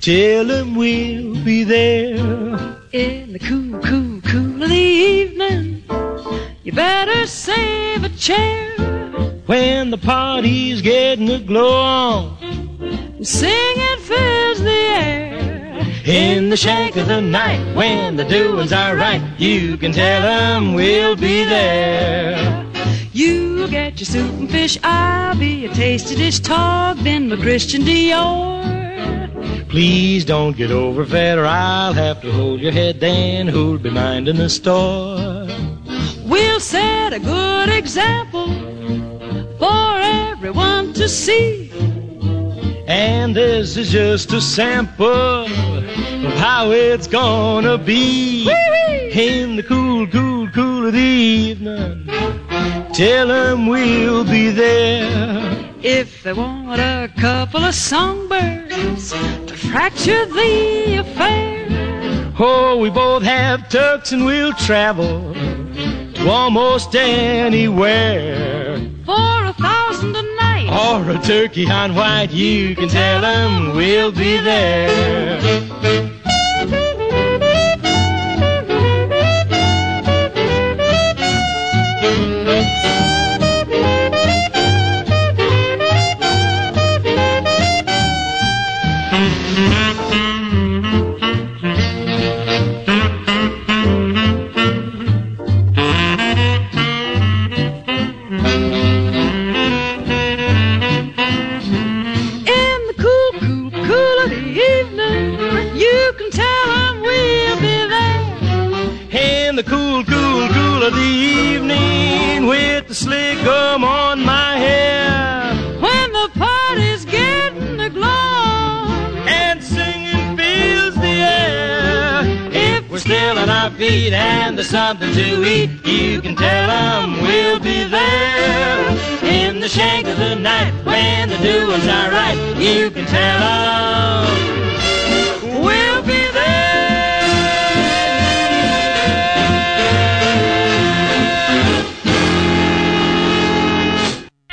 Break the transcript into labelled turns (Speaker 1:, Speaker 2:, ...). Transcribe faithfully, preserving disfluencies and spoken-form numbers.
Speaker 1: Tell them we'll be there.
Speaker 2: In the cool, cool, cool of the evening, you better save a chair.
Speaker 1: When the party's getting a glow on,
Speaker 2: singing fills the air.
Speaker 1: In the shank of the night, when the doings are right, you can tell them we'll be there.
Speaker 2: You get your soup and fish, I'll be a tasty dish togged in my Christian Dior.
Speaker 1: Please don't get overfed or I'll have to hold your head. Then who'll be minding the store?
Speaker 2: We'll set a good example for everyone to see.
Speaker 1: And this is just a sample of how it's gonna be.
Speaker 2: Whee-wee!
Speaker 1: In the cool, cool, cool of the evening, tell them we'll be there.
Speaker 2: If they want a couple of songbirds to fracture the affair.
Speaker 1: Oh, we both have tucks and we'll travel to almost anywhere.
Speaker 2: For a thousand a night,
Speaker 1: or a turkey on white, you can tell them we'll be there. In the cool, cool, cool of the evening, with the slick gum on my hair.
Speaker 2: When the party's getting aglow
Speaker 1: and singing fills the air. If we're still on our feet and there's something to eat, you can tell them we'll be there. In the shank of the night, when the doings are right, you can tell them